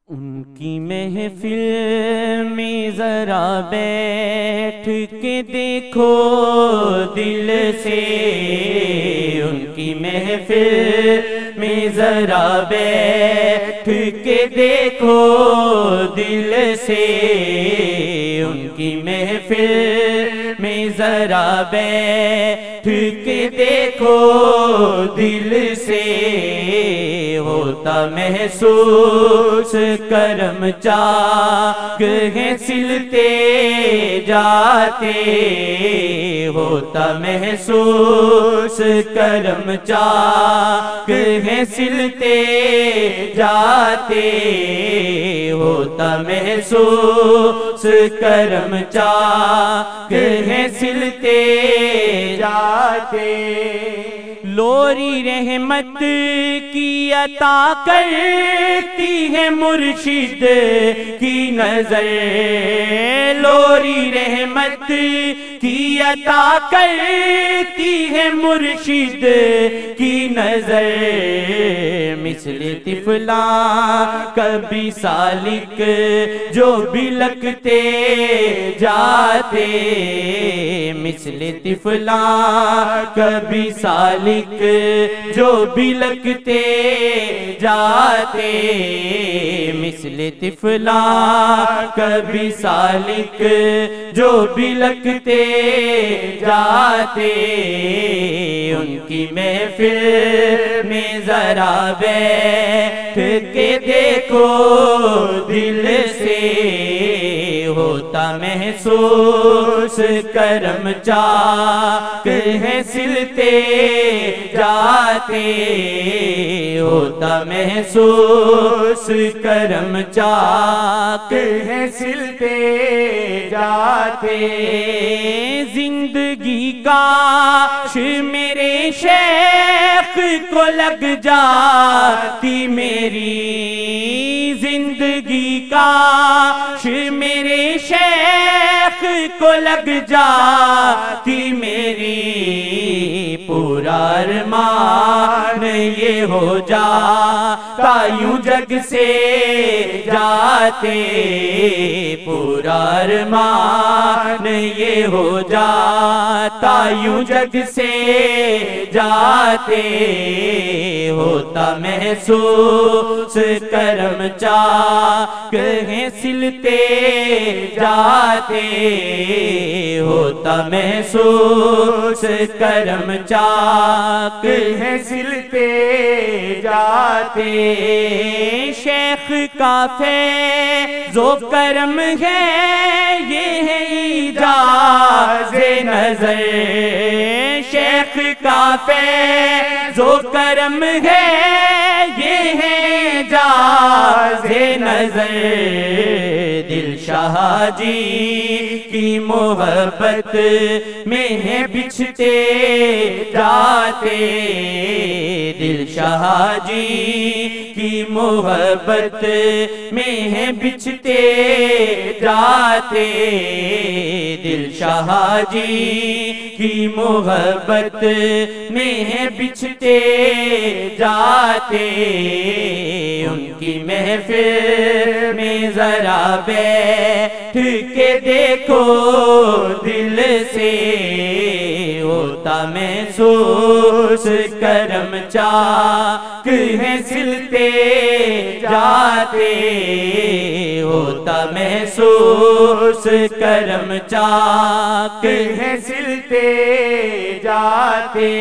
ان کی محفل میں ذرا بیٹھ کے دیکھو دل سے، ان کی محفل میں ذرا بیٹھ کے دیکھو دل سے، ان کی محفل میں ذرا بیٹھ کے دیکھو دل سے، ہوتا محسوس کرم چاک ہیں سلتے جاتے، ہوتا محسوس کرم چاک ہیں سلتے جاتے، ہوتا محسوس کرم چاک ہیں سلتے جاتے۔ لوری رحمت کی عطا کرتی ہے مرشد کی نظر، لوری رحمت کی عطا کرتی ہے مرشد کی نظر، مثل طفلاں کبھی سالک جو بلکتے جاتے، مثل طفلاں کبھی سالک جو بلکتے جاتے، مثل طفلاں کبھی سالک جو بلکتے جاتے، ان کی محفل میں ذرا بیٹھ کے دیکھو دل سے، ہوتا محسوس کرم چاک ہیں سلتے جاتے، ہوتا محسوس کرم چاک ہیں سلتے جاتے۔ زندگی کاش میرے شیخ کو لگ جاتی میری، زندگی کاش میرے شیخ کو لگ جاتی میری، پورا ارمان یہ ہو جاتا یوں جگ سے جاتے، پورا ارمان یہ ہو جاتا یوں جگ سے جاتے، ہوتا محسوس کرم چاک ہیں سلتے جاتے، ہوتا محسوس کرم چاک ہیں سلتے جاتے۔ شیخ کا فیض و کرم ہے یہ ہے ایجاز نظر، شیخ کا فیض و کرم ہے یہ ہے ایجاز نظر، دل شاہ جی کی محبت میں ہے بچھتے جاتے، دل شاہ جی کی محبت میں ہے بچھتے جاتے، دل شاہ جی کی محبت میں ہے بچھتے جاتے، ان کی محفل میں ذرا بیٹھ کے دیکھو دل سے، ہوتا محسوس کرم چاک ہیں سلتے جاتے، ہوتا محسوس کرم چاک ہیں سلتے جاتے،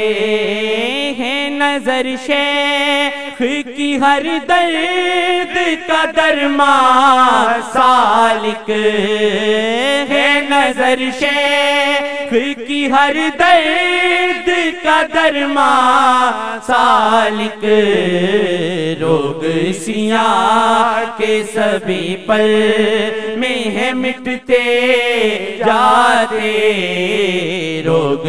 ہے نظر شیخ کی ہر درد کا درمان سالک، ہے نظر شیخ کی ہر درد کا درمان سالک، روگ سیاہ کے سبھی پل میں ہے مٹتے جاتے، روگ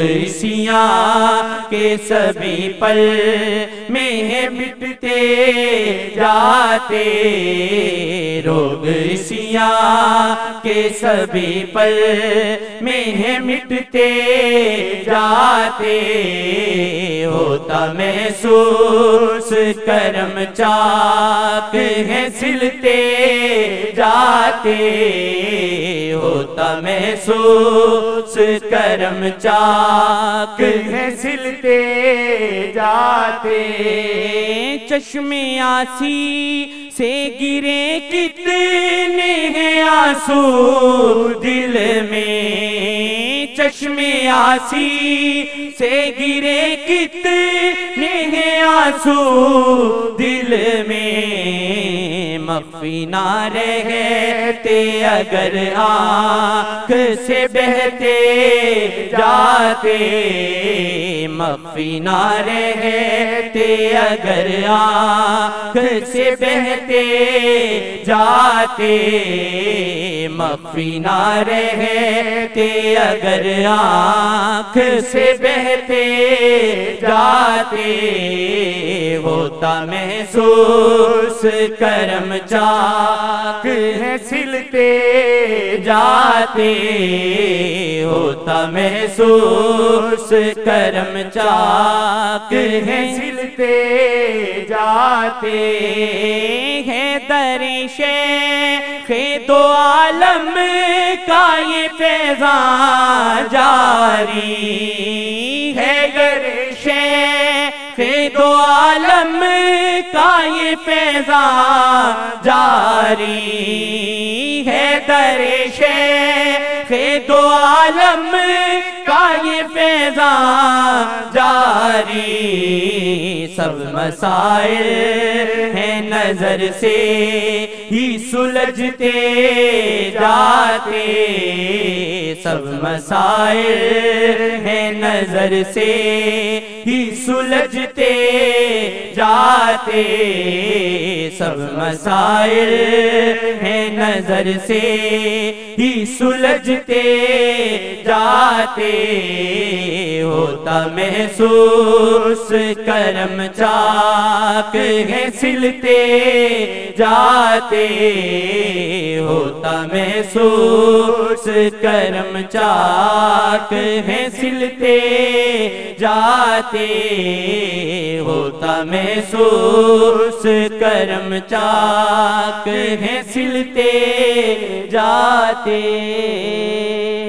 سیاہ کے سبھی پل میں ہے مٹتے جاتے، روگ سیاہ کے سبھی پر میں ہے مٹتے جاتے ہوتا محسوس کرم چاک ہے سلتے جاتے ہوتا محسوس کرم چاک ہے سلتے جاتے چشم آسی سے گرے کتنے ہیں آنسو دل میں چشم آسی سے گرے کتنے ہیں آنسو دل میں مخفی نہ رہتے اگر آنکھ سے بہتے جاتے مخفی نہ رہتے اگر آنکھ سے بہتے جاتے مخفی نہ رہتے اگر آنکھ سے بہتے جاتے ہوتا محسوس کرم چاک ہے سلتے جاتے ہوتا محسوس کرم چاک ہے سلتے جاتے ہے در شیخ دو عالم کا یہ فیضان جاری ہے گر شیخ دو عالم کا یہ فیضان جاری ہے در شیخ دو عالم کا یہ فیضان جاری سب مسائل ہیں نظر سے ہی سلجھتے جاتے سب مسائل ہیں نظر سے ہی سلجھتے جاتے سب مسائل ہیں نظر سے ہی سلجھتے جاتے ہوتا محسوس کرم چاک ہے سلتے جاتے ہوتا محسوس کرم چاک ہے سلتے جاتے ہوتا محسوس کرم چاک ہے سلتے جاتے